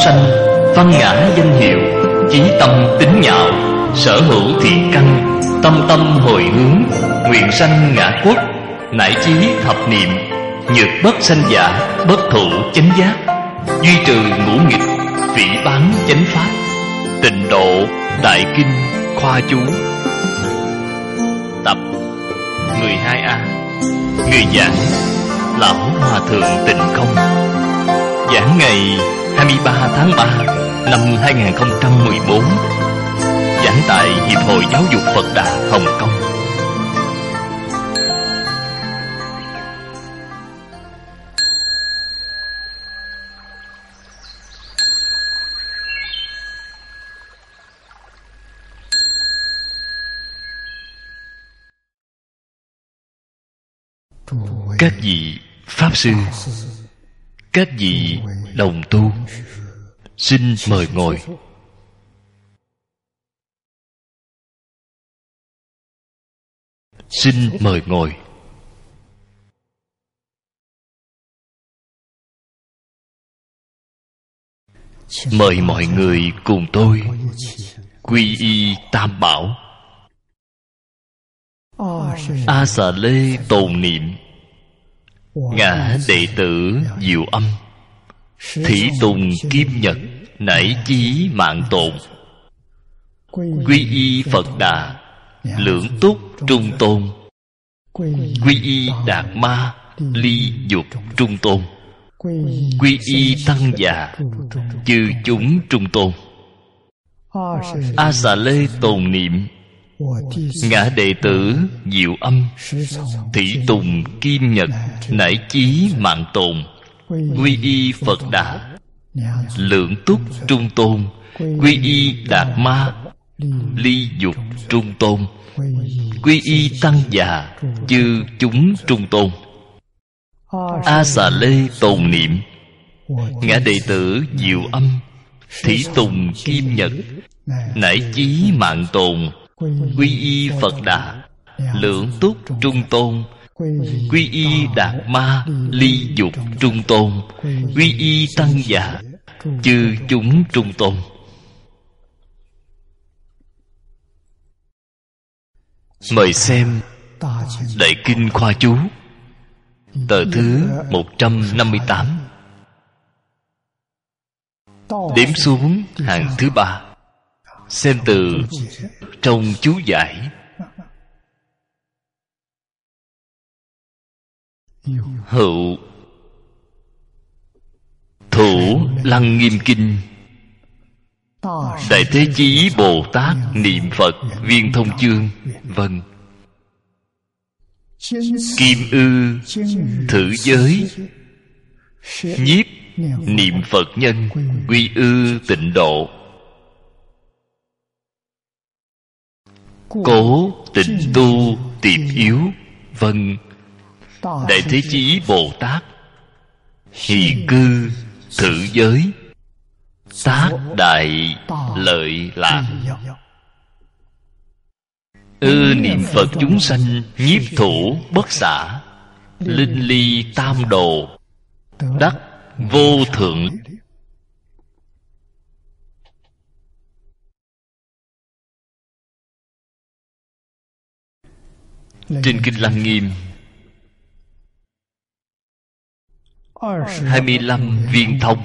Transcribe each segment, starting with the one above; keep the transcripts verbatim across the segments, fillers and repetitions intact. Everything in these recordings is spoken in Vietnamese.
sanh, văn ngã danh hiệu, chí tâm tính nhạo, sở hữu thiện căn, tâm tâm hồi hướng, nguyện sanh ngã quốc, nải chí thập niệm, nhược bất sanh giả, bất thụ chánh giác, duy trừ ngũ nghịch, phỉ báng chánh pháp, tịnh độ đại kinh khoa chú. Tập mười hai A. Người giảng Lão Hòa Thượng Tịnh Không. Giảng ngày hai mươi ba tháng ba năm hai nghìn không trăm mười bốn. Giảng tại Hiệp hội Giáo dục Phật Đà Hồng Kông. Các vị Pháp Sư, các vị đồng tu, xin mời ngồi. Xin mời ngồi. Mời mọi người cùng tôi quy y Tam Bảo. A Xà Lê tồn niệm, ngã đệ tử Diệu Âm, thủy tùng kim nhật, nảy chí mạng tồn. Quy y Phật Đà, lưỡng túc trung tôn. Quy y Đạt Ma, ly dục trung tôn. Quy y Tăng Già, chư chúng trung tôn. A Xà Lê tồn niệm, ngã đệ tử Diệu Âm, thủy tùng kim nhật, nảy chí mạng tồn. Quy y Phật Đà, lượng túc trung tôn. Quy y Đạt Ma, ly dục trung tôn. Quy y Tăng Già, chư chúng trung tôn. A Xà Lê tồn niệm, ngã đệ tử Diệu Âm, thủy tùng kim nhật, nảy chí mạng tồn. Quy y Phật Đà, lượng túc trung tôn. Quy y Đạt Ma, ly dục trung tôn. Quy y Tăng Già, chư chúng trung tôn. Mời xem Đại Kinh Khoa Chú, tờ thứ một trăm năm mươi tám, đếm xuống hàng thứ ba. Xem từ trong chú giải. Hữu Thủ Lăng Nghiêm Kinh, Đại Thế Chí Bồ Tát niệm Phật Viên Thông Chương. Vâng. Kim Ư Thử Giới, Nhiếp Niệm Phật Nhân, Quy Ư Tịnh Độ. Cố Tịnh Tu Tiệp Yếu. Vâng. Đại Thế Chí Bồ Tát hỷ cư thử giới, tác đại lợi lạc. Ư niệm Phật chúng sanh, nhiếp thủ bất xả, linh ly tam đồ, đắc vô thượng. Trên Kinh Lăng Nghiêm, hai mươi lăm viên thông.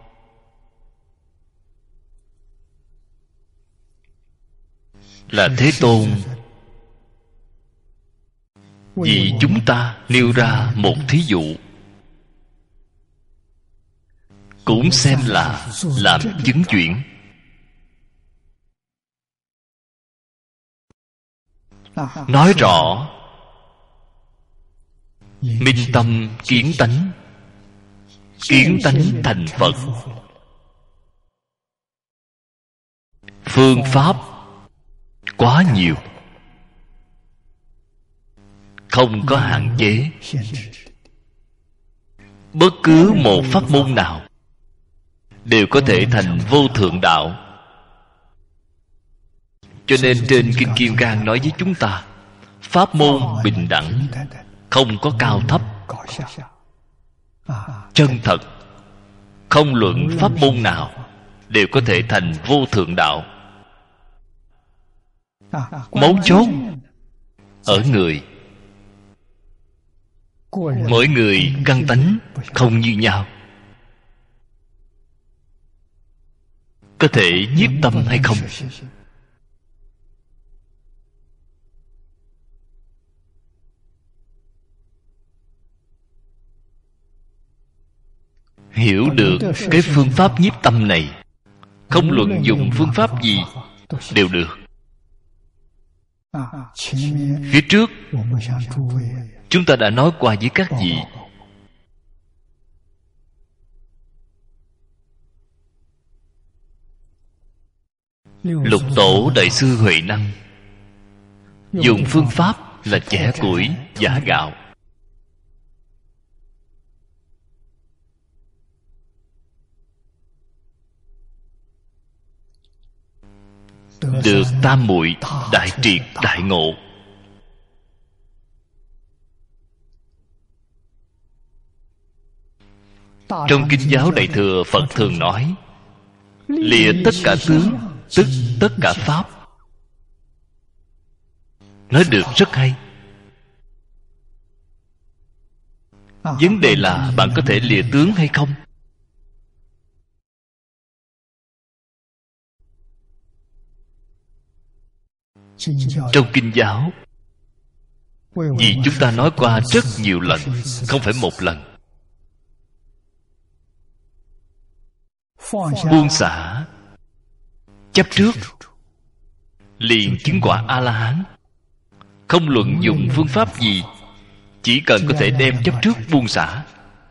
Là Thế Tôn vì chúng ta nêu ra một thí dụ, cũng xem là làm chứng chuyển. Nói rõ minh tâm kiến tánh, kiến tánh thành Phật. Phương pháp quá nhiều, không có hạn chế. Bất cứ một pháp môn nào đều có thể thành vô thượng đạo. Cho nên trên Kinh Kim Cang nói với chúng ta, pháp môn bình đẳng, không có cao thấp, chân thật, không luận pháp môn nào đều có thể thành vô thượng đạo. Mấu chốt ở người. Mỗi người căn tánh không như nhau, có thể nhiếp tâm hay không. Hiểu được cái phương pháp nhiếp tâm này, không luận dùng phương pháp gì đều được. Phía trước chúng ta đã nói qua với các vị, Lục Tổ Đại sư Huệ Năng dùng phương pháp là chẻ củi giã gạo. Được tam muội đại triệt đại ngộ. Trong Kinh giáo Đại Thừa, Phật thường nói lìa tất cả tướng, tức tất cả pháp. Nói được rất hay. Vấn đề là bạn có thể lìa tướng hay không? Trong Kinh giáo, vì chúng ta nói qua rất nhiều lần, không phải một lần. Buông xả chấp trước, liền chứng quả A-la-hán. Không luận dùng phương pháp gì, chỉ cần có thể đem chấp trước buông xả.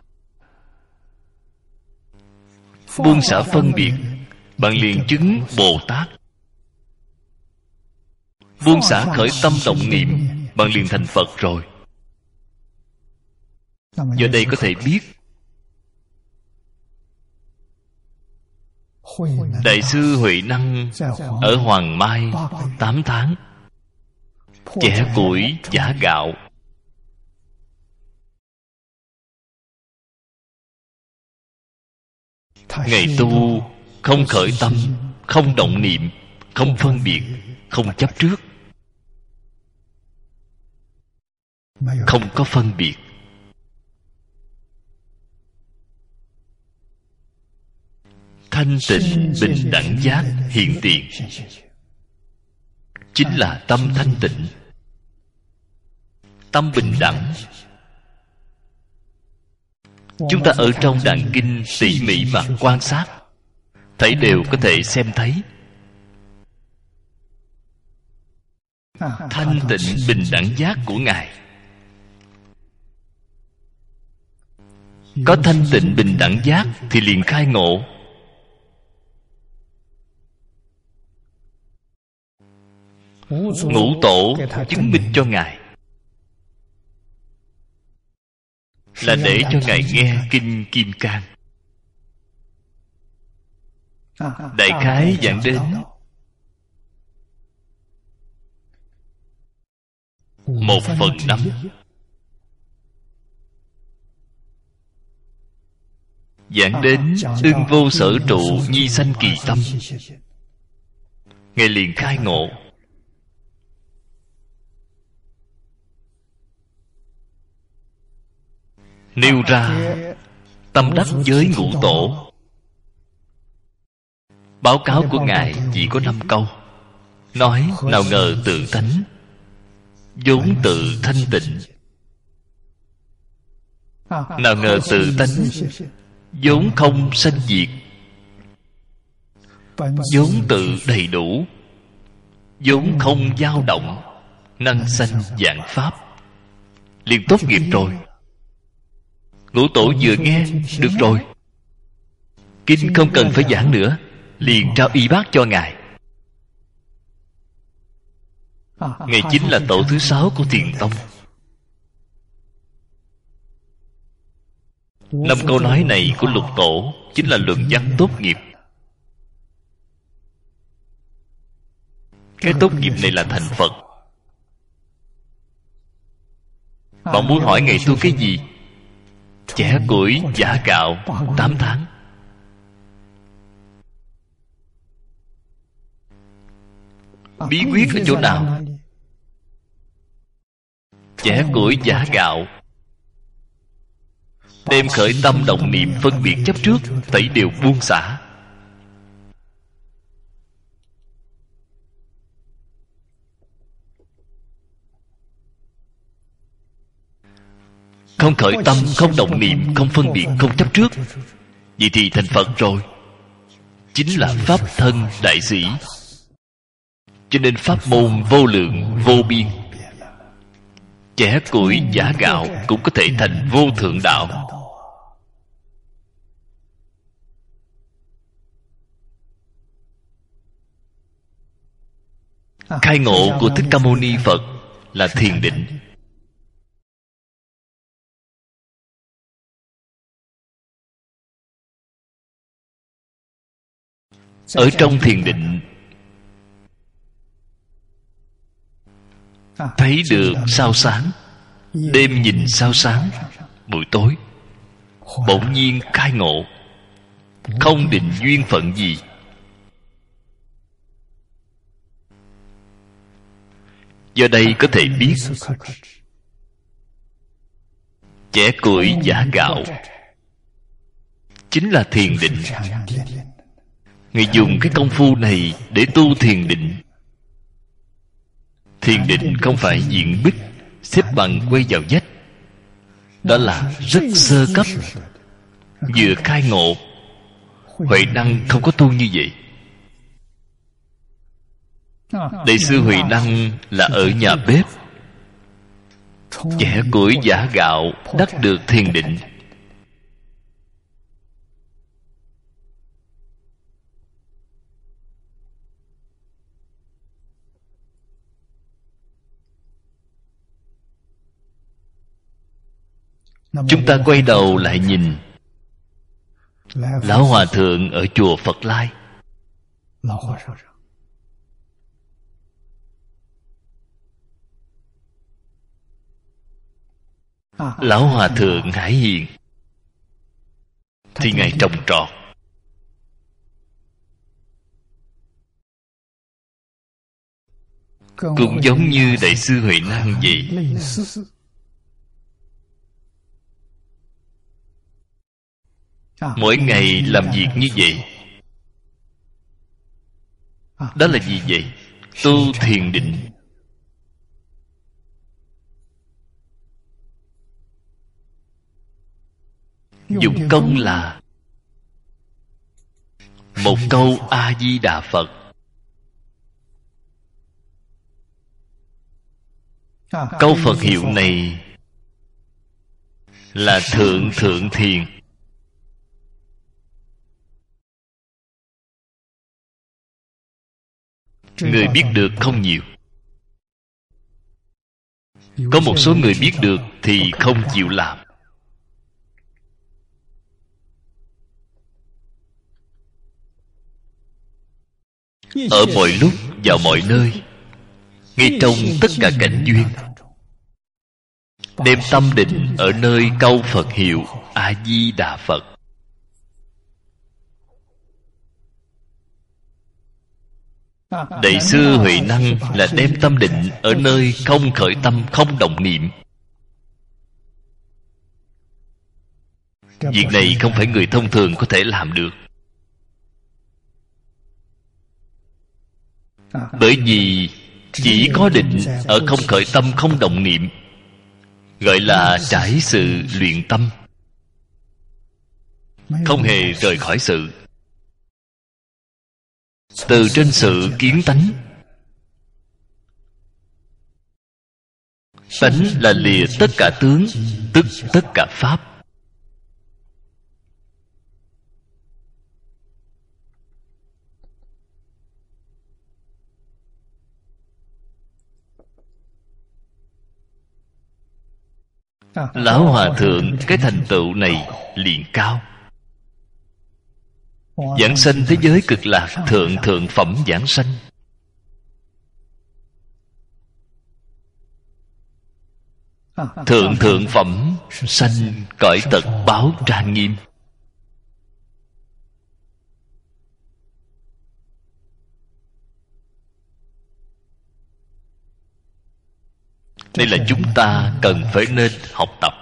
Buông xả phân biệt, bạn liền chứng Bồ Tát. Buông xả khởi tâm động niệm, bạn liền thành Phật rồi. Giờ đây có thể biết Đại sư Huệ Năng ở Hoàng Mai tám tháng chẻ củi giã gạo. Ngày tu không khởi tâm, không động niệm, không phân biệt, không chấp trước, không có phân biệt. Thanh tịnh bình đẳng giác hiện tiền, chính là tâm thanh tịnh, tâm bình đẳng. Chúng ta ở trong Đàn Kinh tỉ mỉ mà quan sát, thấy đều có thể xem thấy. Thanh tịnh bình đẳng giác của Ngài. Có thanh tịnh bình đẳng giác thì liền khai ngộ. Ngũ tổ chứng minh cho Ngài, là để cho Ngài nghe Kinh Kim Cang. Đại khái giảng đến một phần năm. Giảng đến ưng vô sở trụ nhi sanh kỳ tâm, Ngài liền khai ngộ. Nêu ra tâm đắc với ngũ tổ. Báo cáo của Ngài chỉ có năm câu, nói nào ngờ tự tánh vốn tự thanh tịnh, nào ngờ tự tánh vốn không sanh diệt, vốn tự đầy đủ, vốn không dao động, năng sanh vạn pháp. Liền tốt nghiệp rồi. Ngũ tổ vừa nghe được rồi, kinh không cần phải giảng nữa, liền trao y bác cho Ngài. Ngài chính là tổ thứ sáu của Thiền Tông. Năm câu nói này của Lục Tổ chính là luận văn tốt nghiệp. Cái tốt nghiệp này là thành Phật. Bạn muốn hỏi Ngài tu cái gì? Chẻ củi giã gạo tám tháng. Bí quyết ở chỗ nào? Chẻ củi giã gạo, đem khởi tâm động niệm phân biệt chấp trước tẩy đều buông xả. Không khởi tâm, không động niệm, không phân biệt, không chấp trước, vậy thì thành Phật rồi. Chính là Pháp thân đại sĩ. Cho nên pháp môn vô lượng vô biên. Chẻ củi giã gạo cũng có thể thành vô thượng đạo. Khai ngộ của Thích Ca Mâu Ni Phật là thiền định. Ở trong thiền định thấy được sao sáng. Đêm nhìn sao sáng, buổi tối bỗng nhiên khai ngộ, không định duyên phận gì. Do đây có thể biết chẻ củi giã gạo chính là thiền định. Người dùng cái công phu này để tu thiền định. Thiền định không phải diện bích xếp bằng quay vào vách. Đó là rất sơ cấp, vừa khai ngộ. Huệ Năng không có tu như vậy. Đại sư Huệ Năng là ở nhà bếp, chẻ củi giã gạo đắc được thiền định. Chúng ta quay đầu lại nhìn Lão Hòa Thượng ở chùa Phật Lai. Lão Hòa Thượng Hải Hiền thì Ngài trồng trọt. Cũng giống như Đại sư Huệ Năng vậy. Mỗi ngày làm việc như vậy. Đó là gì vậy? Tu thiền định. Dụng công là một câu A-di-đà Phật. Câu Phật hiệu này là thượng thượng thiền. Người biết được không nhiều. Có một số người biết được thì không chịu làm. Ở mọi lúc, vào mọi nơi, ngay trong tất cả cảnh duyên, đem tâm định ở nơi câu Phật hiệu A-di-đà Phật. Đại sư Huệ Năng là đem tâm định ở nơi không khởi tâm, không động niệm. Việc này không phải người thông thường có thể làm được. Bởi vì chỉ có định ở không khởi tâm, không động niệm, gọi là trải sự luyện tâm, không hề rời khỏi sự. Từ trên sự kiến tánh. Tánh là lìa tất cả tướng, tức tất cả pháp. Lão Hòa Thượng cái thành tựu này liền cao. Giảng sanh thế giới cực lạc, thượng thượng phẩm giảng sanh. Thượng thượng phẩm sanh cõi tật báo trang nghiêm. Đây là chúng ta cần phải nên học tập.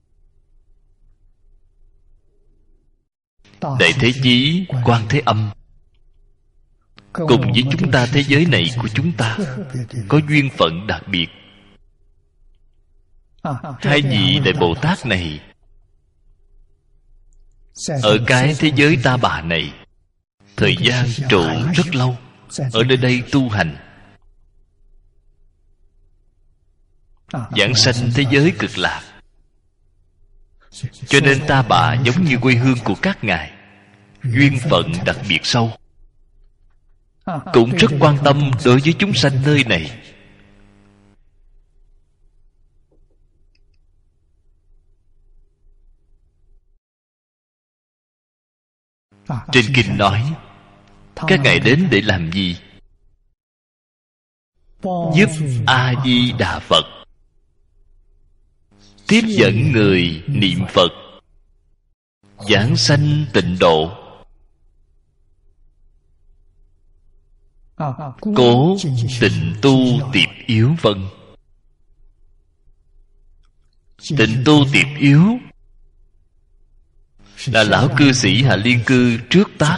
Đại Thế Chí, Quan Thế Âm cùng với chúng ta thế giới này của chúng ta có duyên phận đặc biệt. Hai vị Đại Bồ Tát này ở cái thế giới Ta Bà này thời gian trụ rất lâu, ở nơi đây tu hành, giảng sanh thế giới Cực Lạc. Cho nên Ta Bà giống như quê hương của các ngài, duyên phận đặc biệt sâu, cũng rất quan tâm đối với chúng sanh nơi này. Trên kinh nói các ngài đến để làm gì? Giúp A Di Đà Phật tiếp dẫn người niệm Phật, giảng sanh tịnh độ, cố tịnh tu tiệp yếu vân. Tịnh tu tiệp yếu là lão cư sĩ Hạ Liên Cư trước tác,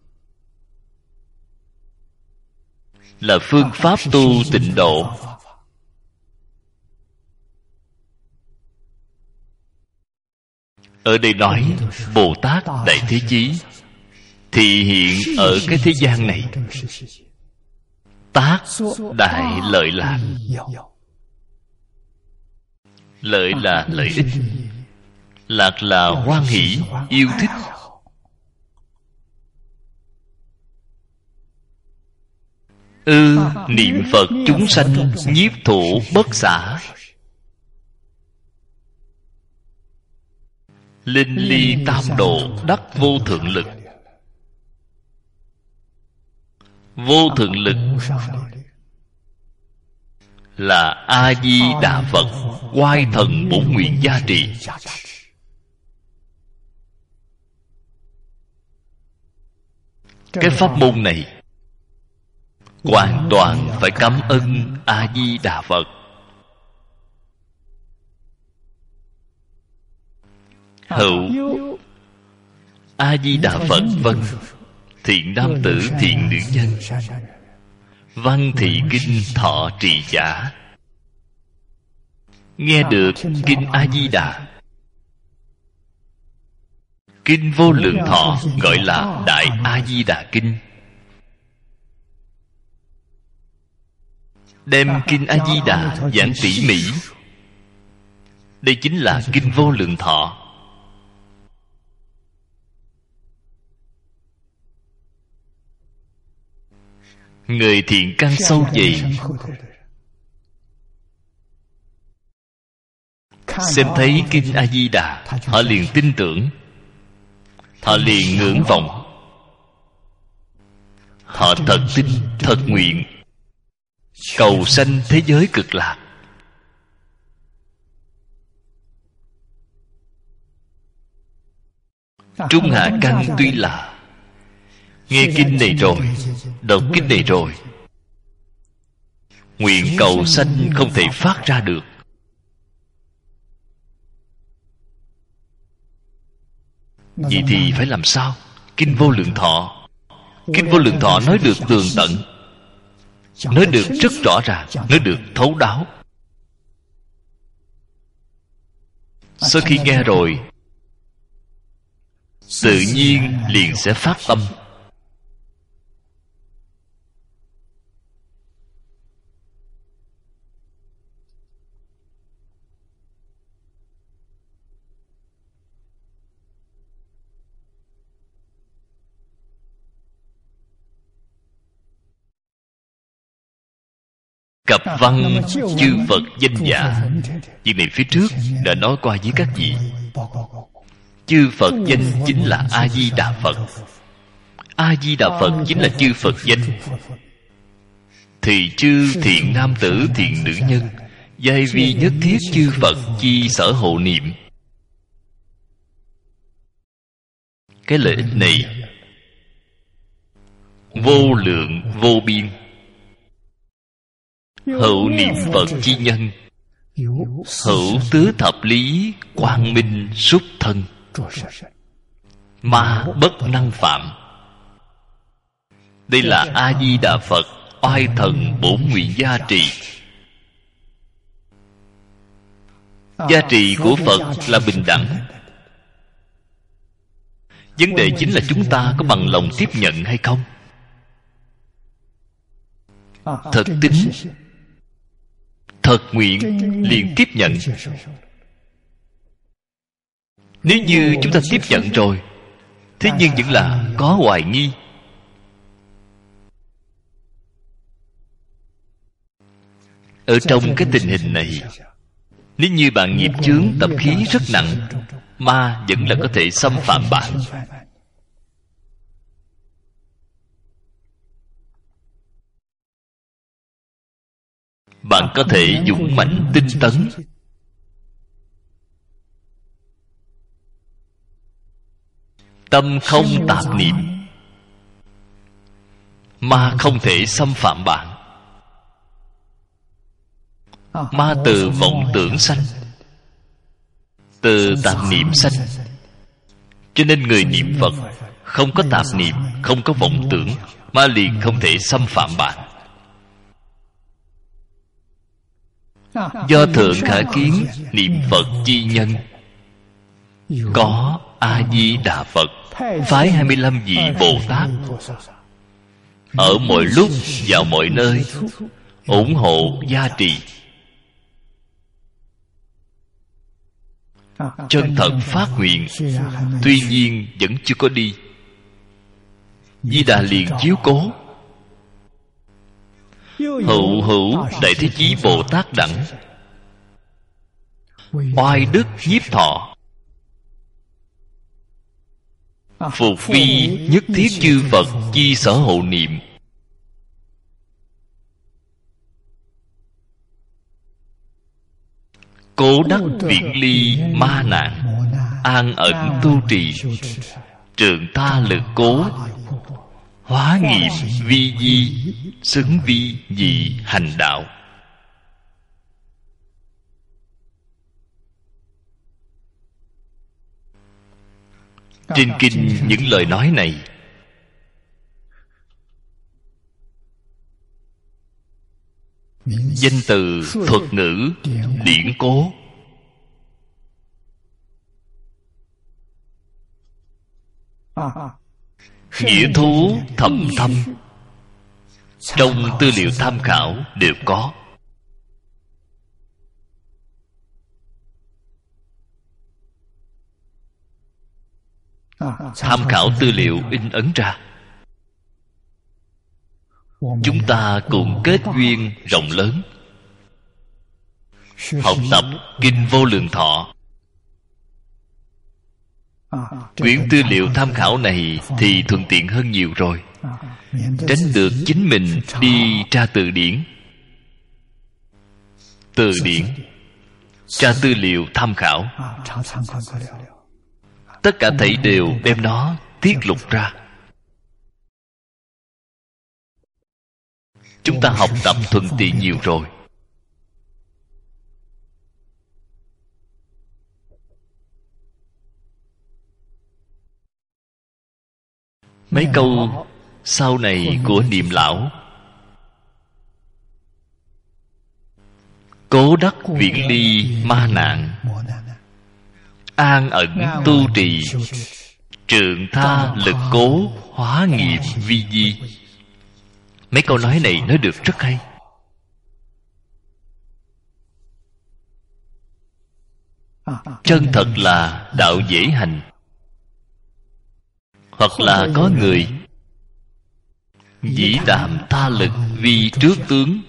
là phương pháp tu tịnh độ. Ở đây nói Bồ Tát Đại Thế Chí thị hiện ở cái thế gian này, tác đại lợi lạc. Lợi là lợi ích, lạc là hoan hỷ, yêu thích. Ư niệm Phật chúng sanh nhiếp thủ bất xả, linh ly tam độ đắc vô thượng lực. Vô thượng lực là A Di Đà Phật oai thần bổn nguyện gia trì. Cái pháp môn này hoàn toàn phải cảm ơn A Di Đà Phật. Hữu A Di Đà Phật vâng, thiện nam tử thiện nữ nhân, văn thị kinh thọ trì giả. Nghe được kinh A Di Đà, kinh Vô Lượng Thọ gọi là Đại A Di Đà Kinh. Đem kinh A Di Đà giảng tỉ mỉ, đây chính là kinh Vô Lượng Thọ. Người thiện căn sâu dày xem thấy kinh A Di Đà, họ liền tin tưởng, họ liền ngưỡng vọng, họ thật tin, thật nguyện cầu sanh thế giới Cực Lạc. Trung hạ căn tuy là nghe kinh này rồi, đọc kinh này rồi, nguyện cầu sanh không thể phát ra được. Vậy thì phải làm sao? Kinh Vô Lượng Thọ, kinh Vô Lượng Thọ nói được tường tận, nói được rất rõ ràng, nói được thấu đáo. Sau khi nghe rồi, tự nhiên liền sẽ phát tâm. Cập văn chư Phật danh giả, chuyện này phía trước đã nói qua với các vị. Chư Phật danh chính là A Di Đà Phật. A Di Đà Phật chính là chư Phật danh. Thì chư thiện nam tử thiện nữ nhân, giai vi nhất thiết chư Phật chi sở hộ niệm. Cái lợi ích này vô lượng vô biên. Hậu niệm Phật chi nhân hữu tứ thập lý quang minh xuất thân, ma bất năng phạm. Đây là A Di Đà Phật oai thần bổn nguyện gia trì. Gia trì của Phật là bình đẳng. Vấn đề chính là chúng ta có bằng lòng tiếp nhận hay không. Thật tín, thật nguyện liền tiếp nhận. Nếu như chúng ta tiếp nhận rồi, thế nhưng vẫn là có hoài nghi. Ở trong cái tình hình này, nếu như bạn nghiệp chướng tập khí rất nặng, ma vẫn là có thể xâm phạm bạn. Bạn có thể dũng mãnh tinh tấn, tâm không tạp niệm, ma không thể xâm phạm bạn. Ma từ vọng tưởng sanh, từ tạp niệm sanh. Cho nên người niệm Phật không có tạp niệm, không có vọng tưởng, ma liền không thể xâm phạm bạn. Do thượng khả kiến niệm Phật chi nhân, có A Di Đà Phật phái hai mươi lăm vị Bồ Tát ở mọi lúc vào mọi nơi ủng hộ gia trì. Chân thật phát nguyện, tuy nhiên vẫn chưa có đi, Di Đà liền chiếu cố. Hữu hữu Đại Thế Chí Bồ Tát đẳng, oai đức nhiếp thọ, phục vi nhất thiết chư Phật chi sở hộ niệm. Cố đắc viễn ly ma nạn, an ẩn tu trì, trường tha lực cố, hóa nghiệp vi di, xứng vi dị hành đạo. Trên kinh những lời nói này danh từ thuật ngữ điển cố, nghĩa thú thầm thâm, trong tư liệu tham khảo đều có. Tham khảo tư liệu in ấn ra, chúng ta cùng kết duyên rộng lớn, học tập kinh Vô Lượng Thọ. Quyển tư liệu tham khảo này thì thuận tiện hơn nhiều rồi, tránh được chính mình đi tra từ điển. Từ điển tra tư liệu tham khảo, tất cả thảy đều đem nó tiết lục ra. Chúng ta học tập thuận tiện nhiều rồi. Mấy câu sau này của Niệm Lão: cố đắc viễn ly ma nạn, an ẩn tu trì, trường tha lực cố, hóa nghiệp vi di. Mấy câu nói này nói được rất hay. Chân thật là đạo dễ hành, hoặc là có người dĩ đạm tha lực vì trước tướng.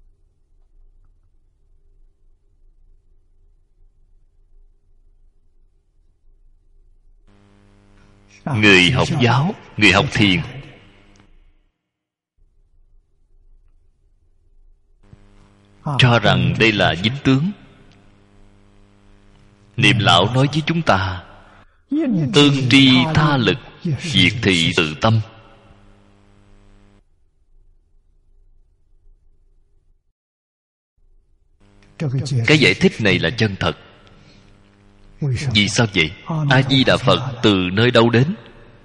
Người học giáo, người học thiền, cho rằng đây là dính tướng. Niệm Lão nói với chúng ta: tương tri tha lực, diệt thị tự tâm. Cái giải thích này là chân thật. Vì sao vậy? A-di-đà Phật từ nơi đâu đến?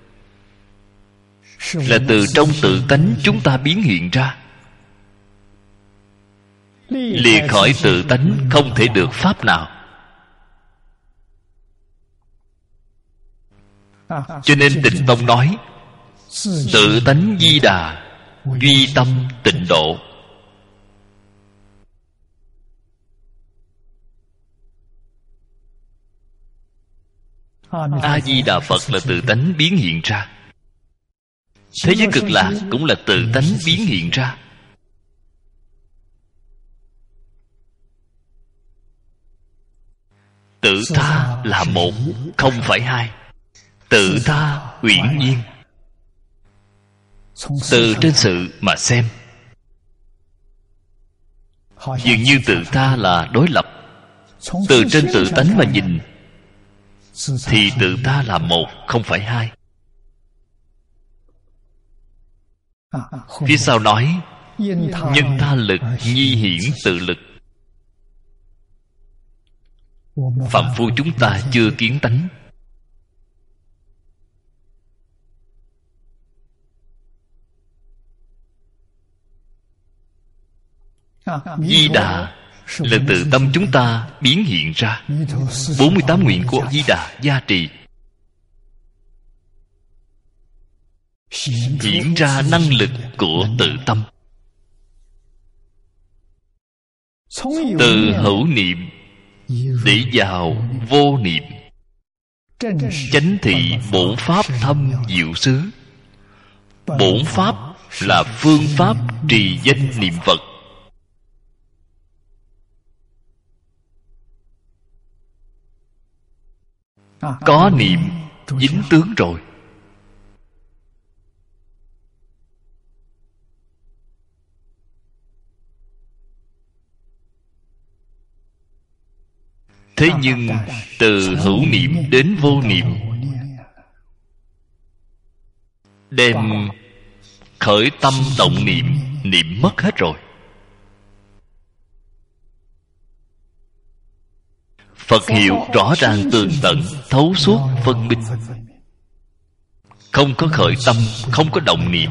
Là từ trong tự tánh chúng ta biến hiện ra. Lìa khỏi tự tánh không thể được pháp nào. Cho nên Tịnh Tông nói tự tánh Di Đà, duy tâm tịnh độ. A-di-đà Phật là tự tánh biến hiện ra. Thế giới cực lạc cũng là tự tánh biến hiện ra. Tự tha là một, không phải hai. Tự tha uyển nhiên. Từ trên sự mà xem, dường như tự tha là đối lập. Từ trên tự tánh mà nhìn thì tự ta là một, không phải hai. Phía sau nói nhân tha lực nhi hiển tự lực. Phạm phu chúng ta chưa kiến tánh. Di Đà là tự tâm chúng ta biến hiện ra. Bốn mươi tám nguyện của Di Đà gia trì, hiện ra năng lực của tự tâm. Từ hữu niệm để vào vô niệm, chánh thị bổn pháp thâm diệu xứ. Bổn pháp là phương pháp trì danh niệm Phật. Có niệm dính tướng rồi. Thế nhưng từ hữu niệm đến vô niệm, đem khởi tâm động niệm, niệm mất hết rồi. Phật hiệu rõ ràng tường tận, thấu suốt phân minh. Không có khởi tâm, không có động niệm.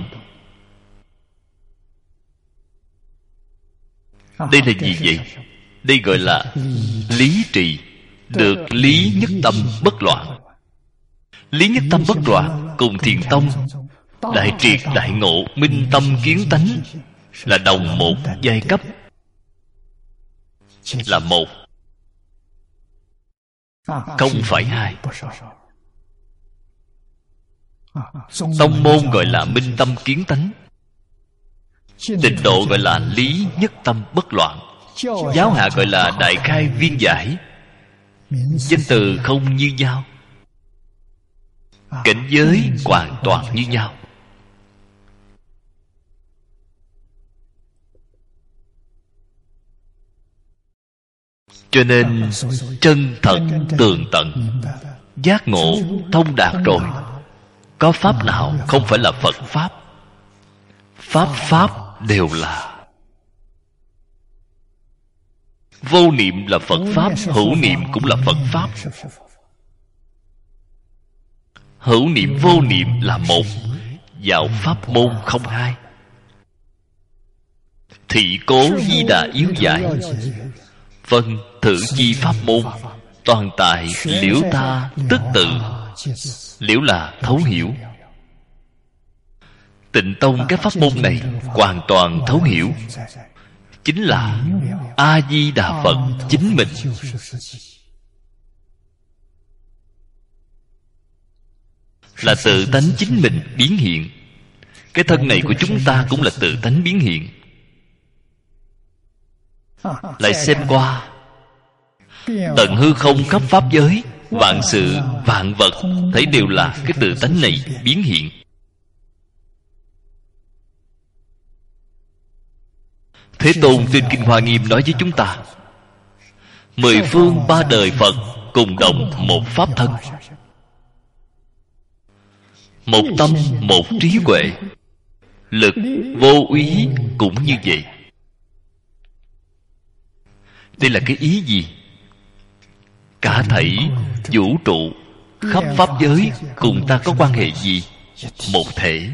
Đây là gì vậy? Đây gọi là lý trì. Được lý nhất tâm bất loạn. Lý nhất tâm bất loạn cùng Thiền Tông đại triệt đại ngộ minh tâm kiến tánh là đồng một giai cấp, là một, không phải hai. Tông môn gọi là minh tâm kiến tánh, tịnh độ gọi là lý nhất tâm bất loạn, giáo hạ gọi là đại khai viên giải. Danh từ không như nhau, cảnh giới hoàn toàn như nhau. Cho nên chân thật tường tận, giác ngộ thông đạt rồi. Có pháp nào không phải là Phật Pháp? Pháp Pháp đều là. Vô niệm là Phật Pháp, hữu niệm cũng là Phật Pháp. Hữu niệm vô niệm là một, vào pháp môn không hai. Thị cố Di Đà yếu giải, phân thử chi pháp môn, toàn tại liễu ta tức tự. Liễu là thấu hiểu. Tịnh Tông cái pháp môn này hoàn toàn thấu hiểu, chính là A-di-đà Phật chính mình. Là tự tánh chính mình biến hiện. Cái thân này của chúng ta cũng là tự tánh biến hiện. Lại xem qua tận hư không khắp pháp giới, vạn sự vạn vật thấy đều là cái tự tánh này biến hiện. Thế Tôn trên Kinh Hoa Nghiêm nói với chúng ta: mười phương ba đời Phật cùng đồng một pháp thân, một tâm một trí huệ, lực vô úy cũng như vậy. Đây là cái ý gì? Cả thảy vũ trụ khắp pháp giới cùng ta có quan hệ gì? Một thể.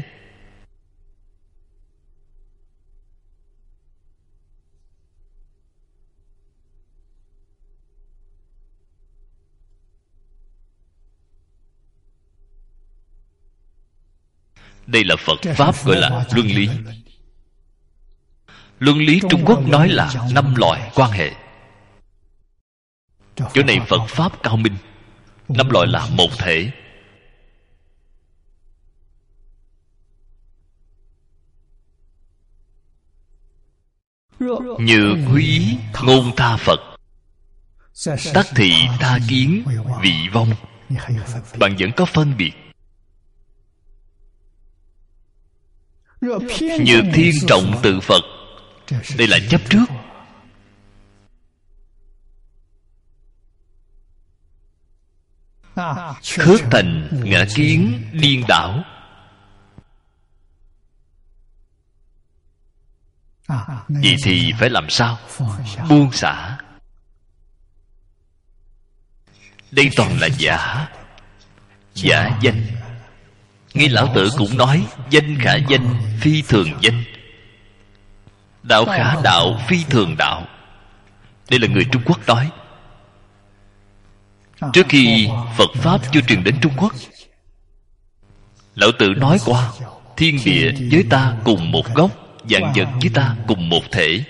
Đây là Phật Pháp gọi là luân lý. Luân lý Trung Quốc nói là năm loại quan hệ. Chỗ này Phật Pháp cao minh. Năm loại là một thể. Nhược húy ngôn tha Phật, tắc thị tha kiến vị vong. Bạn vẫn có phân biệt. Nhược thiên trọng tự Phật, đây là chấp trước. Khước thành ngã kiến điên đảo. Vậy thì phải làm sao? Buông xả. Đây toàn là giả. Giả danh. Ngay Lão Tử cũng nói danh khả danh, phi thường danh. Đạo khả đạo, phi thường đạo. Đây là người Trung Quốc nói. Trước khi Phật Pháp chưa truyền đến Trung Quốc, Lão Tử nói qua: thiên địa với ta cùng một gốc, vạn vật với ta cùng một thể.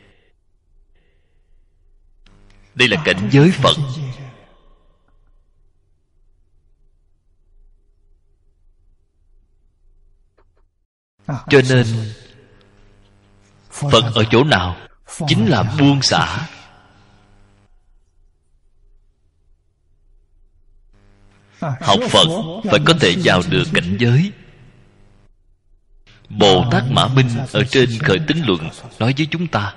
Đây là cảnh giới Phật. Cho nên Phật ở chỗ nào? Chính là buông xả. Học Phật phải có thể vào được cảnh giới. Bồ Tát Mã Minh ở trên Khởi Tín Luận nói với chúng ta: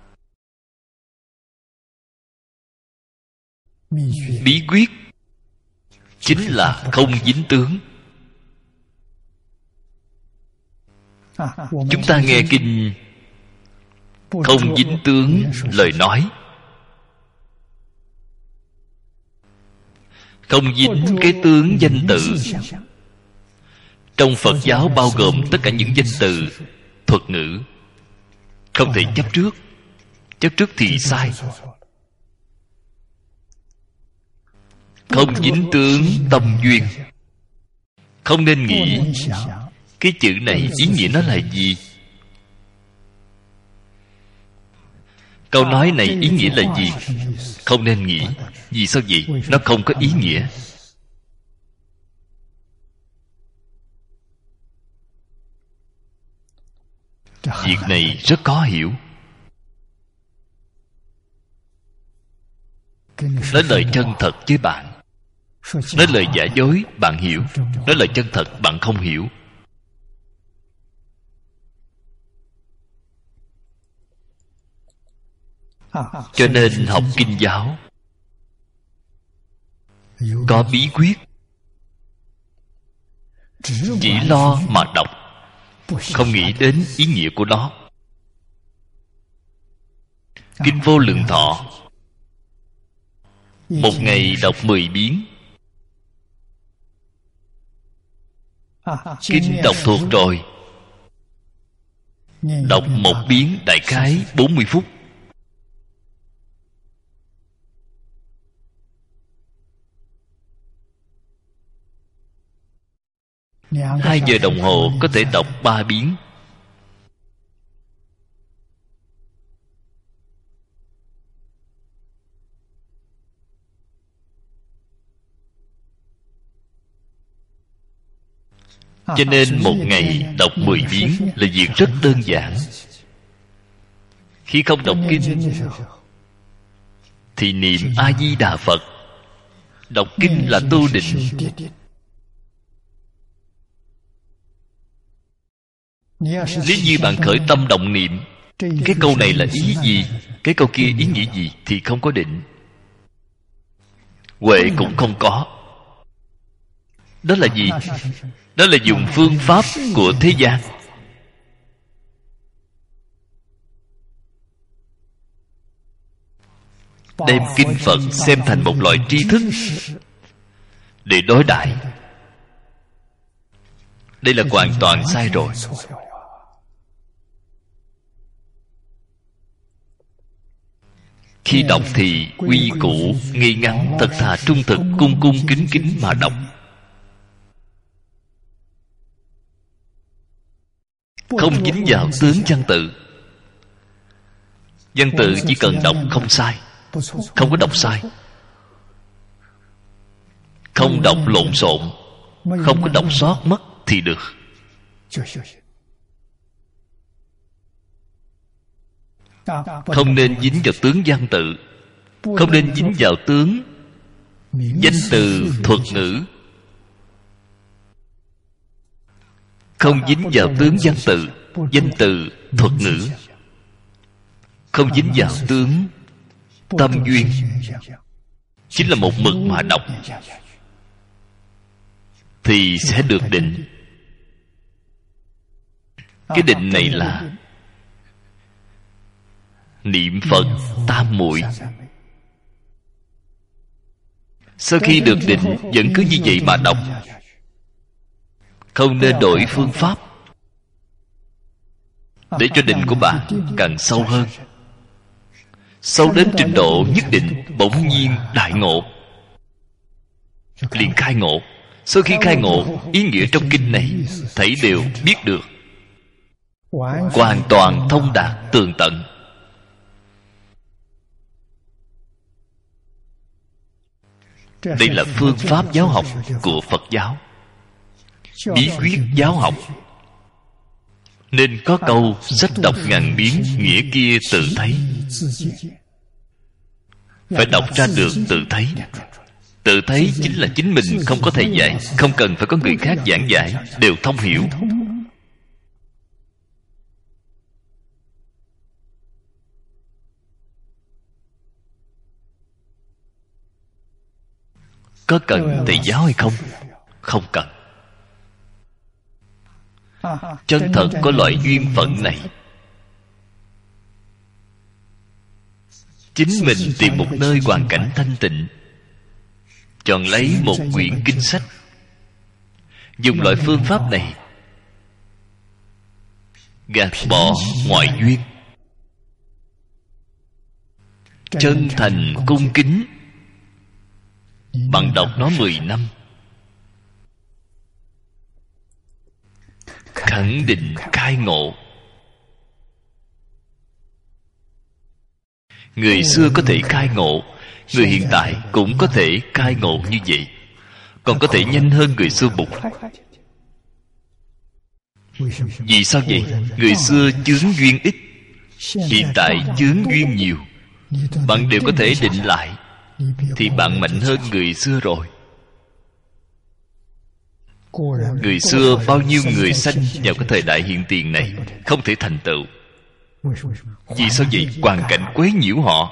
bí quyết chính là không dính tướng. Chúng ta nghe kinh không dính tướng lời nói, không dính cái tướng danh tự. Trong Phật giáo bao gồm tất cả những danh từ, thuật ngữ. Không thể chấp trước. Chấp trước thì sai. Không dính tướng tâm duyên. Không nên nghĩ cái chữ này ý nghĩa nó là gì. Câu nói này ý nghĩa là gì. Không nên nghĩ. Vì sao vậy? Nó không có ý nghĩa. Việc này rất khó hiểu. Nói lời chân thật với bạn, nói lời giả dối bạn hiểu, nói lời chân thật bạn không hiểu. Cho nên học kinh giáo có bí quyết. Chỉ lo mà đọc, không nghĩ đến ý nghĩa của nó. Kinh Vô Lượng Thọ một ngày đọc mười biến. Kinh đọc thuộc rồi, đọc một biến đại khái bốn mươi phút. Hai giờ đồng hồ có thể đọc ba biến. Cho nên một ngày đọc mười biến là việc rất đơn giản. Khi không đọc kinh thì niệm A-di-đà Phật. Đọc kinh là tu định. Nếu như bạn khởi tâm động niệm, cái câu này là ý gì, cái câu kia ý nghĩa gì, thì không có định. Huệ cũng không có. Đó là gì? Đó là dùng phương pháp của thế gian. đem kinh Phật xem thành một loại tri thức để đối đãi. Đây là hoàn toàn sai rồi. Khi đọc thì quy củ, ngay ngắn, thật thà trung thực, cung cung kính kính mà đọc. Không dính vào tướng văn tự. Văn tự chỉ cần đọc không sai, không có đọc sai, không đọc lộn xộn, không có đọc sót mất thì được. Không nên dính vào tướng văn tự, không nên dính vào tướng danh từ thuật ngữ, không dính vào tướng văn tự, danh từ thuật ngữ, không dính vào tướng tâm duyên, chính là một mực mà đọc thì sẽ được định. Cái định này là niệm Phật tam muội. Sau khi được định, vẫn cứ như vậy mà đọc, không nên đổi phương pháp, để cho định của bạn càng sâu hơn, sâu đến trình độ nhất định, bỗng nhiên đại ngộ, liền khai ngộ. Sau khi khai ngộ, ý nghĩa trong kinh này thảy đều biết được, hoàn toàn thông đạt tường tận. Đây là phương pháp giáo học của Phật giáo, bí quyết giáo học. Nên có câu sách đọc ngàn biến, nghĩa kia tự thấy. Phải đọc ra được tự thấy. Tự thấy chính là chính mình không có thầy dạy, không cần phải có người khác giảng giải, đều thông hiểu. Có cần thầy giáo hay không? Không cần. Chân thật có loại duyên phận này, chính mình tìm một nơi hoàn cảnh thanh tịnh, chọn lấy một quyển kinh sách, dùng loại phương pháp này gạt bỏ ngoại duyên, chân thành cung kính. Bạn đọc nó mười năm, khẳng định khai ngộ. Người xưa có thể khai ngộ, người hiện tại cũng có thể khai ngộ như vậy, còn có thể nhanh hơn người xưa một. Vì sao vậy? Người xưa chướng duyên ít, hiện tại chướng duyên nhiều. Bạn đều có thể định lại, thì bạn mạnh hơn người xưa rồi. Người xưa bao nhiêu người sanh vào cái thời đại hiện tiền này không thể thành tựu. Vì sao vậy? Hoàn cảnh quấy nhiễu họ.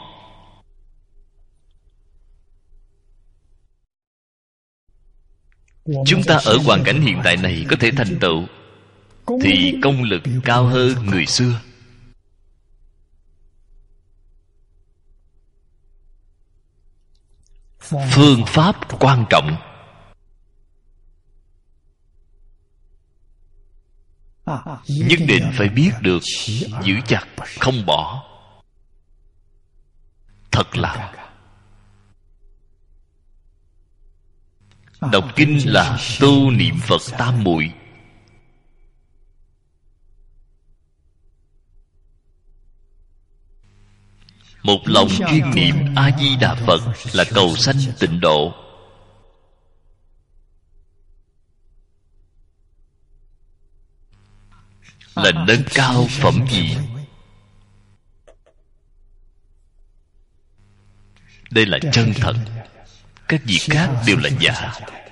Chúng ta ở hoàn cảnh hiện tại này có thể thành tựu, thì công lực cao hơn người xưa. Phương pháp quan trọng. Nhất định phải biết được, giữ chặt, không bỏ. Thật là đọc kinh là tu niệm Phật tam muội. Một lòng chuyên niệm A-di-đà Phật là cầu sanh tịnh độ. Là nâng cao phẩm vị. Đây là chân thật. Các việc khác đều là giả.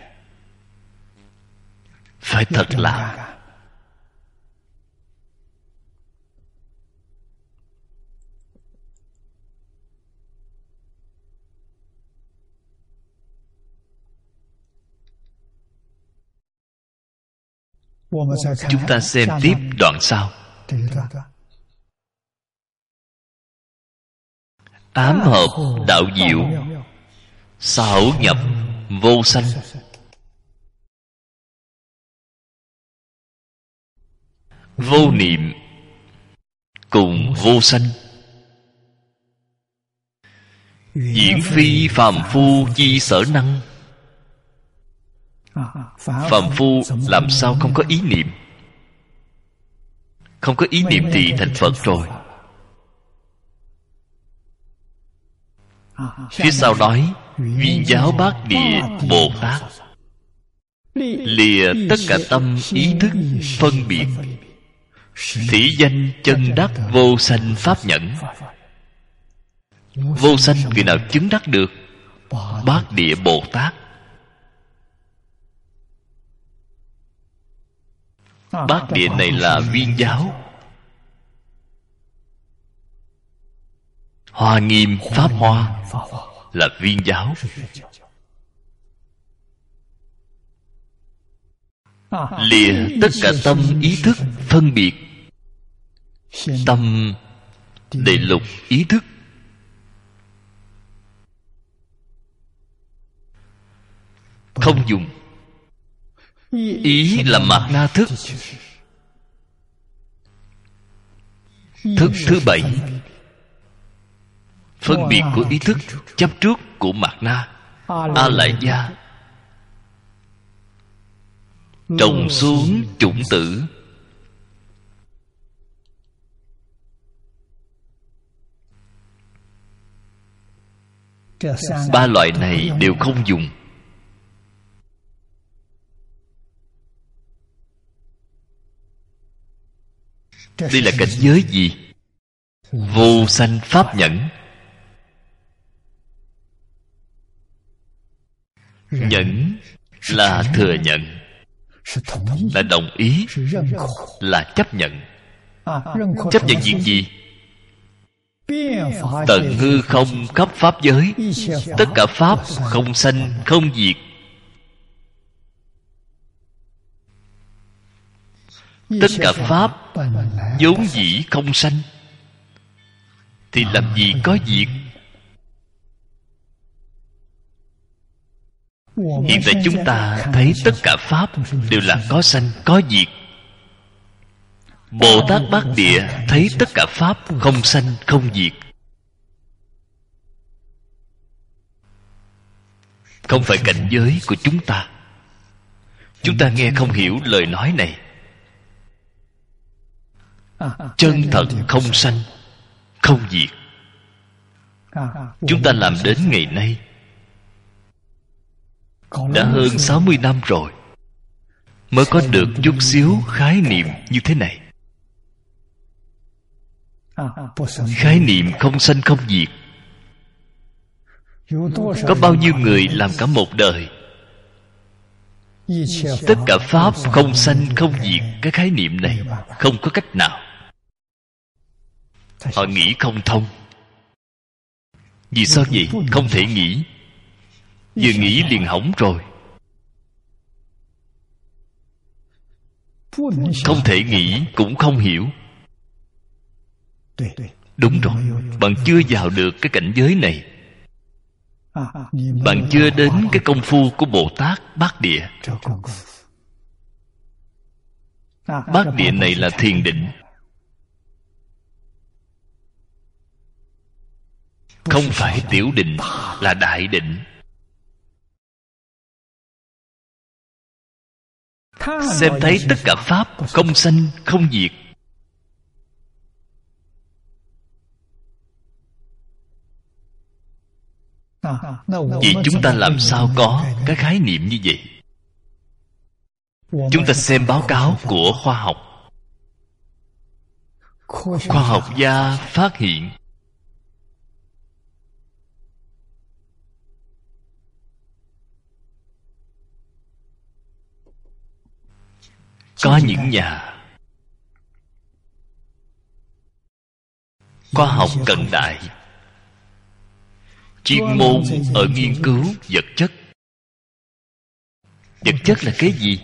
Phải thật là. Chúng ta xem tiếp đoạn sau. ám hợp đạo diệu, xảo nhập vô sanh. Vô niệm cùng vô sanh, diễn phi phàm phu chi sở năng. Phàm phu làm sao không có ý niệm? Không có ý niệm thì thành Phật rồi. Phía sau nói Duyên giáo bát địa Bồ Tát, lìa tất cả tâm ý thức phân biệt, thỉ danh chân đắc vô sanh pháp nhẫn. Vô sanh người nào chứng đắc được? Bát địa Bồ Tát. Bát địa này là Viên giáo, Hoa Nghiêm Pháp Hoa là Viên giáo. Lìa tất cả tâm ý thức phân biệt, tâm đệ lục ý thức, không dùng. Ý là mạt na thức. Thức thứ bảy, phân biệt của ý thức, chấp trước của mạt na. A lại gia trồng xuống chủng tử. Ba loại này đều không dùng. Đây là cảnh giới gì? Vô sanh pháp nhẫn. Nhẫn là thừa nhận, là đồng ý, là chấp nhận. Chấp nhận việc gì? Tận hư không khắp pháp giới, tất cả pháp không sanh không diệt. Tất cả pháp vốn dĩ không sanh, thì làm gì có diệt? Hiện tại chúng ta thấy tất cả pháp đều là có sanh có diệt. Bồ Tát Bát Địa thấy tất cả pháp không sanh không diệt. Không phải cảnh giới của chúng ta. Chúng ta nghe không hiểu lời nói này. Chân thật không sanh không diệt. Chúng ta làm đến ngày nay đã hơn sáu mươi năm rồi, mới có được chút xíu khái niệm như thế này. Khái niệm không sanh không diệt. Có bao nhiêu người làm cả một đời, tất cả pháp không sanh không diệt. Cái khái niệm này không có cách nào. Họ nghĩ không thông. Vì sao vậy? Không thể nghĩ. Vừa nghĩ liền hỏng rồi. Không thể nghĩ cũng không hiểu. Đúng rồi, bạn chưa vào được cái cảnh giới này. Bạn chưa đến cái công phu của Bồ Tát Bát Địa. Bát Địa này là thiền định, không phải tiểu định, là đại định. Xem thấy tất cả pháp không sanh không diệt. Vậy chúng ta làm sao có cái khái niệm như vậy? Chúng ta xem báo cáo của khoa học. Khoa học gia phát hiện có những nhà khoa học cận đại chuyên môn ở nghiên cứu vật chất. Vật chất là cái gì?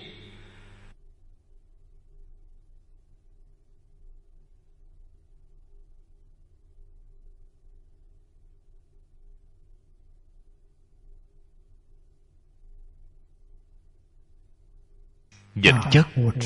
vật chất.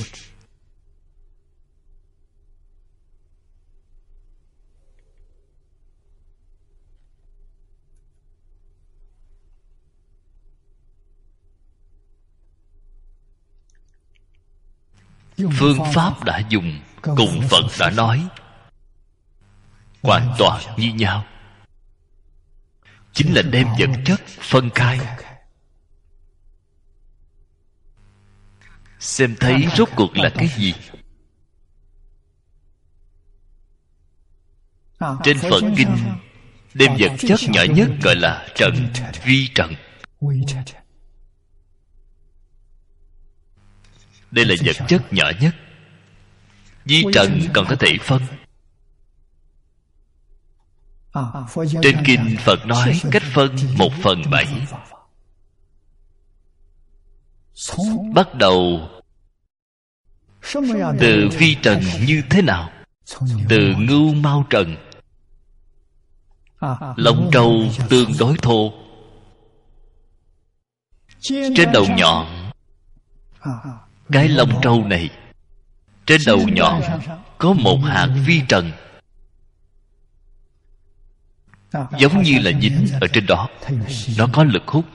Phương pháp đã dùng, cùng Phật đã nói, hoàn toàn như nhau. Chính là đem vật chất phân khai, xem thấy rốt cuộc là cái gì. Trên Phật Kinh đem vật chất nhỏ nhất gọi là trần, vi trần. Đây là vật chất nhỏ nhất. Vi trần còn có thể phân. Trên Kinh Phật nói cách phân một phần bảy. Bắt đầu từ vi trần như thế nào? Từ ngưu mao trần. Lông trâu tương đối thô, trên đầu nhọn. Cái lông trâu này trên đầu nhọn có một hạt vi trần, giống như là dính ở trên đó. Nó có lực hút,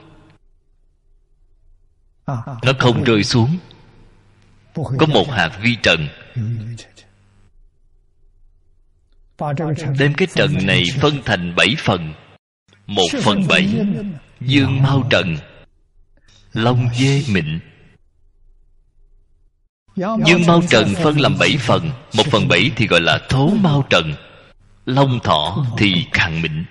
nó không rơi xuống. Có một hạt vi trần. Đem cái trần này phân thành bảy phần. Một phần bảy dương mao trần, lông dê mịn. Dương mao trần phân làm bảy phần. Một phần bảy thì gọi là thố mao trần. Lông thỏ thì càng mịn.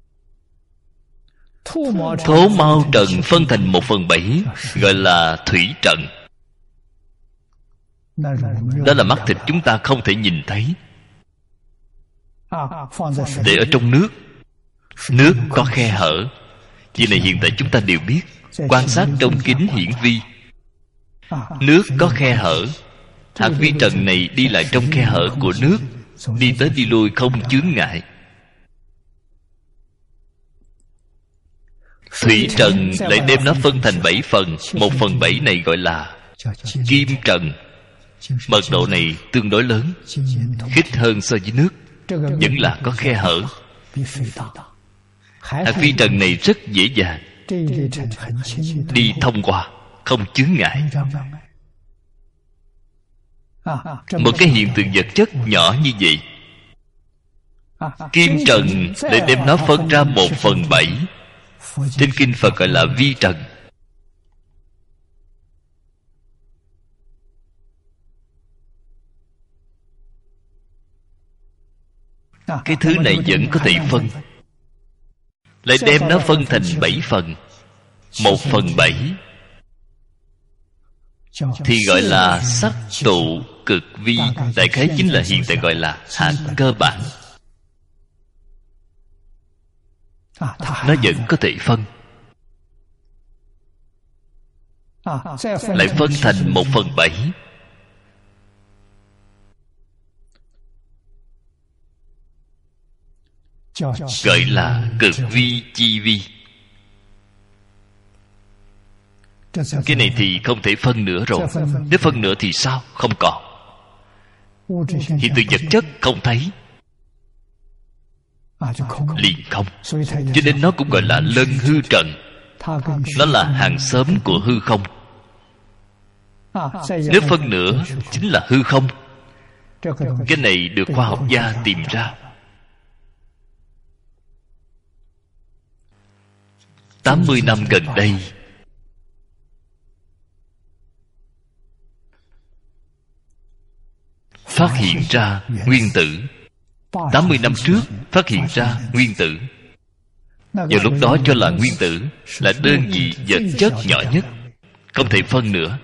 Thố mao trần phân thành một phần bảy, gọi là thủy trần. Đó là mắt thịt chúng ta không thể nhìn thấy. Để ở trong nước, nước có khe hở. Vì này hiện tại chúng ta đều biết. Quan sát trong kính hiển vi, nước có khe hở. Hạt vi trần này đi lại trong khe hở của nước, đi tới đi lui không chướng ngại. Thủy trần lại đem nó phân thành bảy phần. Một phần bảy này gọi là kim trần. Mật độ này tương đối lớn, khít hơn so với nước, vẫn là có khe hở. Hạt vi trần này rất dễ dàng đi thông qua, không chướng ngại. Một cái hiện tượng vật chất nhỏ như vậy, kim trần để đem nó phân ra một phần bảy. Trên Kinh Phật gọi là vi trần. Cái thứ này vẫn có thể phân, lại đem nó phân thành bảy phần. Một phần bảy thì gọi là sắc tụ cực vi. Đại khái chính là hiện tại gọi là hạt cơ bản. Nó vẫn có thể phân, lại phân thành một phần bảy. Gọi là cực vi chi vi. Cái này thì không thể phân nữa rồi. Nếu phân nữa thì sao? Không còn. Hiện tượng vật chất không thấy, liền không. Cho nên nó cũng gọi là lân hư trần. Nó là hàng xóm của hư không. Nếu phân nữa chính là hư không. Cái này được khoa học gia tìm ra. Tám mươi năm gần đây, phát hiện ra nguyên tử. Tám mươi năm trước phát hiện ra nguyên tử. Vào lúc đó cho là nguyên tử là đơn vị vật chất nhỏ nhất, không thể phân nữa.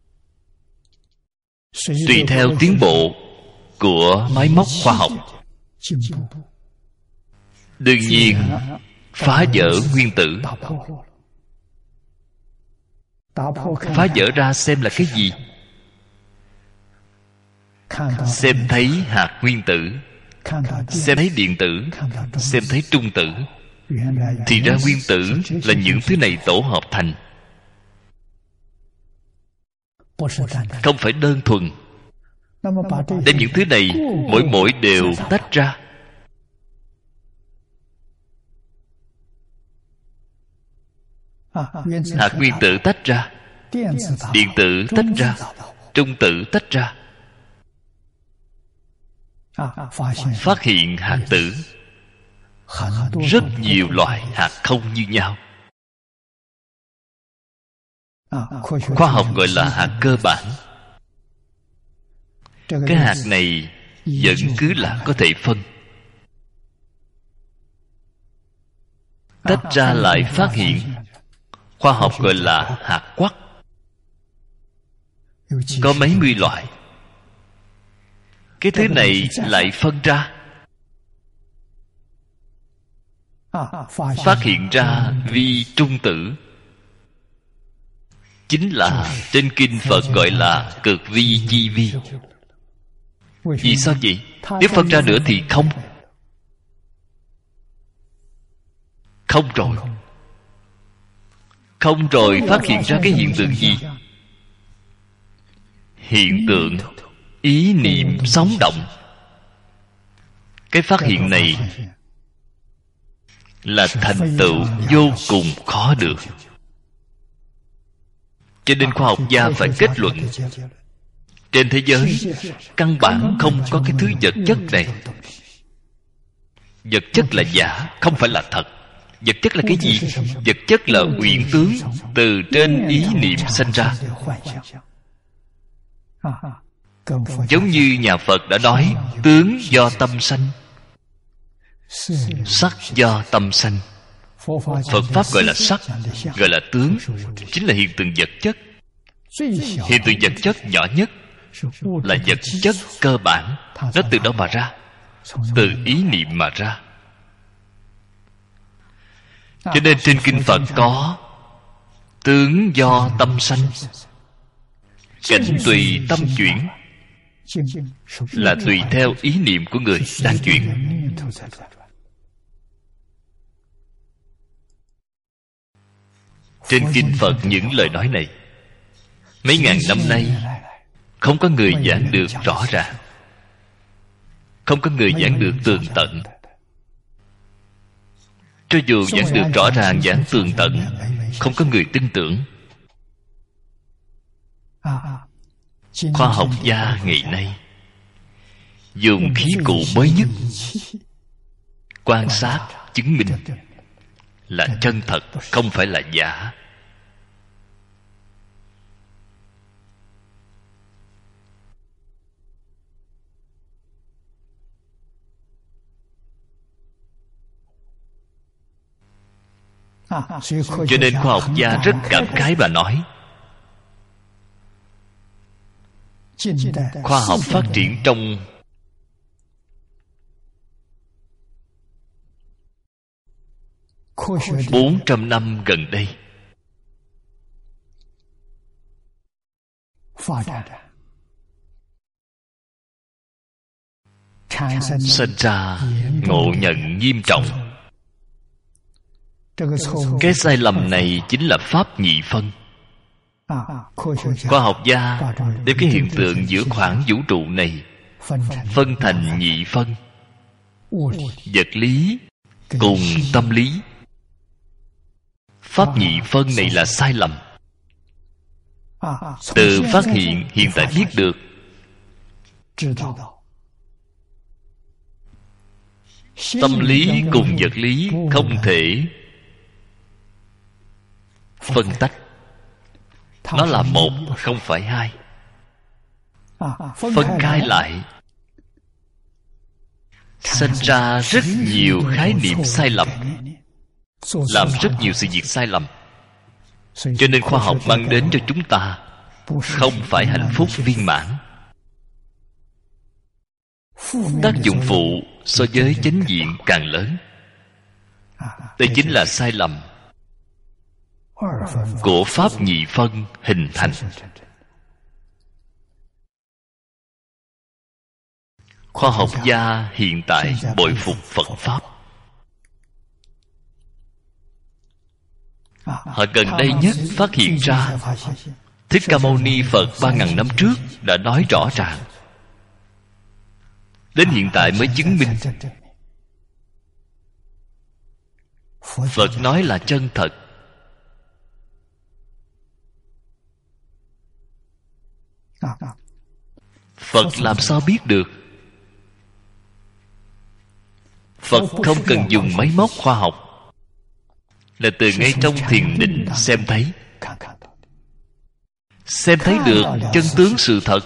Tùy theo tiến bộ của máy móc khoa học, đương nhiên phá vỡ nguyên tử. Phá vỡ ra xem là cái gì? Xem thấy hạt nguyên tử, xem thấy điện tử, xem thấy trung tử. Thì ra nguyên tử là những thứ này tổ hợp thành. không phải đơn thuần. Đem những thứ này mỗi mỗi đều tách ra. Hạt nguyên tử tách ra, điện tử tách ra, trung tử tách ra. Phát hiện hạt tử rất nhiều loại hạt không như nhau. Khoa học gọi là hạt cơ bản. Cái hạt này vẫn cứ là có thể phân. Tách ra lại phát hiện. Khoa học gọi là hạt quắc. Có mấy mươi loại. Cái thứ này lại phân ra. Phát hiện ra vi trung tử. Chính là trên kinh Phật gọi là cực vi chi vi. Vì sao vậy? Nếu phân ra nữa thì không. Không rồi. Không rồi phát hiện ra cái hiện tượng gì? Hiện tượng ý niệm sống động. Cái phát hiện này là thành tựu vô cùng khó được. Cho nên khoa học gia phải kết luận trên thế giới căn bản không có cái thứ vật chất này. Vật chất là giả, không phải là thật. Vật chất là cái gì? Vật chất là uyển tướng từ trên ý niệm sanh ra. Giống như nhà Phật đã nói, tướng do tâm sanh, sắc do tâm sanh. Phật Pháp gọi là sắc, gọi là tướng, chính là hiện tượng vật chất. Hiện tượng vật chất nhỏ nhất là vật chất cơ bản. Nó từ đâu mà ra? Từ ý niệm mà ra. Cho nên trên kinh Phật có tướng do tâm sanh, cảnh tùy tâm chuyển, là tùy theo ý niệm của người đang chuyển. Trên kinh Phật những lời nói này mấy ngàn năm nay không có người giảng được rõ ràng, không có người giảng được tường tận. Cho dù giảng được rõ ràng, giảng tường tận, không có người tin tưởng. Khoa học gia ngày nay dùng khí cụ mới nhất quan sát chứng minh là chân thật, không phải là giả. Cho nên khoa học gia rất cảm khái và nói, khoa học phát triển trong bốn trăm năm gần đây sinh ra ngộ nhận nghiêm trọng. Cái sai lầm này chính là pháp nhị phân. Khoa học gia đem cái hiện tượng giữa khoảng vũ trụ này phân thành nhị phân: vật lý cùng tâm lý. Pháp nhị phân này là sai lầm. Từ phát hiện hiện tại biết được, tâm lý cùng vật lý không thể phân tách. Nó là một, không phải hai. Phân khai lại sinh ra rất nhiều khái niệm sai lầm, làm rất nhiều sự việc sai lầm. Cho nên khoa học mang đến cho chúng ta không phải hạnh phúc viên mãn. Tác dụng phụ so với chánh diện càng lớn. Đây chính là sai lầm của pháp nhị phân hình thành. Khoa học gia hiện tại bội phục Phật Pháp. Họ gần đây nhất phát hiện ra Thích Ca Mâu Ni Phật ba ngàn năm trước đã nói rõ ràng, đến hiện tại mới chứng minh. Phật nói là chân thật. Phật làm sao biết được? Phật không cần dùng máy móc khoa học, là từ ngay trong thiền định xem thấy. Xem thấy được chân tướng sự thật.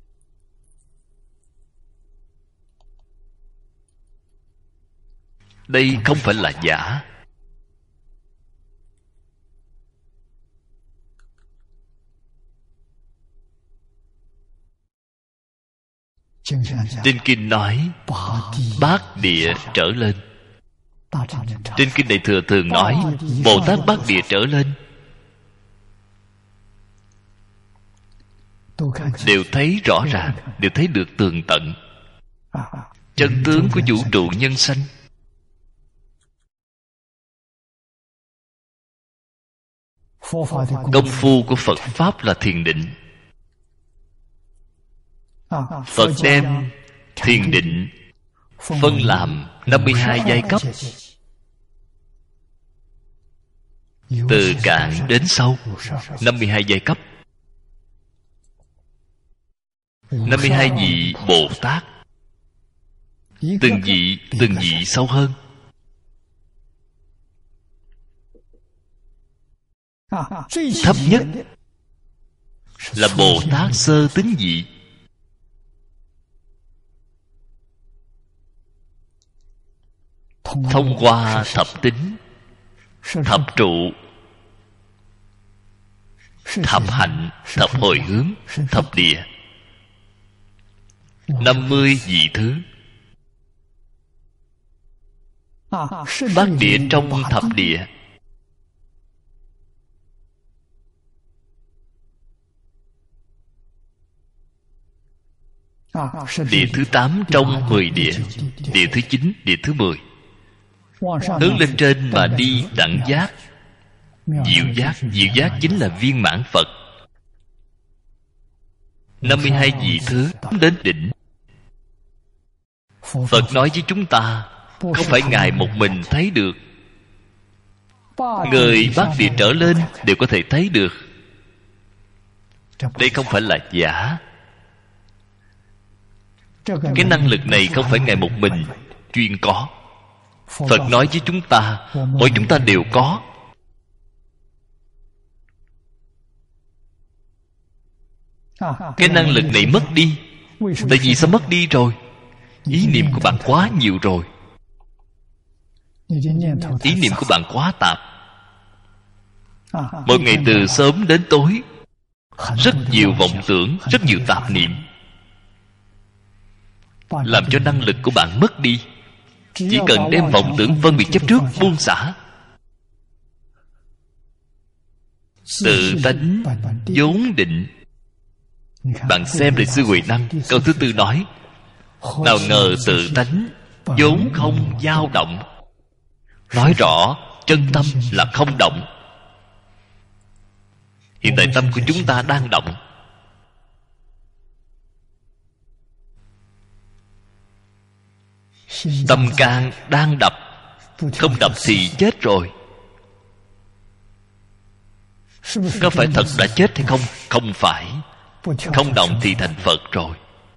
Đây không phải là giả. Trên kinh nói bát địa trở lên. Trên kinh Đại Thừa thường nói Bồ Tát bát địa trở lên, đều thấy rõ ràng, đều thấy được tường tận chân tướng của vũ trụ nhân sanh. Công phu của Phật Pháp là thiền định. Phật đem thiền định phân làm năm mươi hai giai cấp, từ cạn đến sâu. Năm mươi hai giai cấp, năm mươi hai vị Bồ Tát, từng vị từng vị sâu hơn. Thấp nhất là Bồ Tát sơ tín vị. Thông qua thập tính, thập trụ, thập hạnh, thập hồi hướng, thập địa, năm mươi vị thứ. Bát địa trong thập địa, địa thứ tám trong mười địa, địa thứ chín, địa thứ mười. Hướng lên trên mà đi đẳng giác, diệu giác. Diệu giác chính là viên mãn Phật. Năm mươi hai vị thứ đến đỉnh. Phật nói với chúng ta, không phải Ngài một mình thấy được, người bát địa trở lên đều có thể thấy được. Đây không phải là giả. Cái năng lực này không phải Ngài một mình chuyên có. Phật nói với chúng ta, mỗi chúng ta đều có. Cái năng lực này mất đi. Tại vì sao mất đi rồi? Ý niệm của bạn quá nhiều rồi. Ý niệm của bạn quá tạp. Mỗi ngày từ sớm đến tối, rất nhiều vọng tưởng, rất nhiều tạp niệm, làm cho năng lực của bạn mất đi. Chỉ cần đem vọng tưởng phân biệt chấp trước buông xả, tự tánh vốn định. Bạn xem Đại sư Huệ Năng câu thứ tư nói, nào ngờ tự tánh vốn không dao động. Nói rõ chân tâm là không động. Hiện tại tâm của chúng ta đang động. Tâm can đang đập. Không đập thì chết rồi. Có phải thật đã chết hay không? Không phải. Không động thì thành Phật rồi.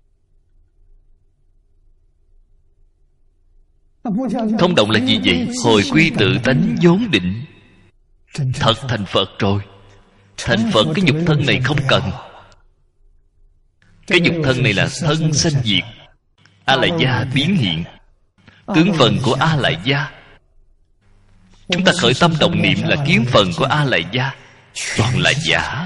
Không động là gì vậy? Hồi quy tự tánh vốn định. Thật thành Phật rồi. Thành Phật cái nhục thân này không cần. Cái nhục thân này là thân sanh diệt. A La Gia biến hiện. Tướng phần của A La Gia. Chúng ta khởi tâm động niệm là kiến phần của A La Gia. Toàn là giả.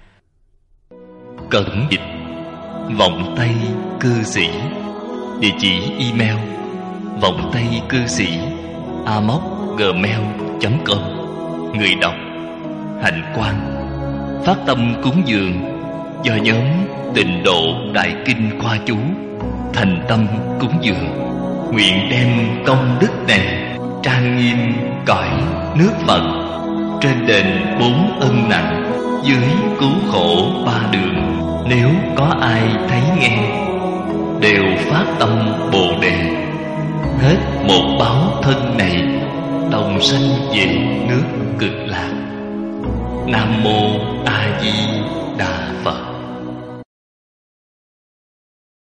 Cẩn dịch Vọng Tây Cư Sĩ. Địa chỉ email vọng tây cư sĩ a m o c gmail chấm com. Người đọc Hạnh Quang. Phát tâm cúng dường do nhóm Tịnh Độ Đại Kinh Khoa Chú thành tâm cúng dường, nguyện đem công đức này trang nghiêm cõi nước Phật, trên đền bốn ân nặng, dưới cứu khổ ba đường, nếu có ai thấy nghe, đều phát tâm Bồ Đề, hết một báo thân này, đồng sanh về nước Cực Lạc. Nam mô A Di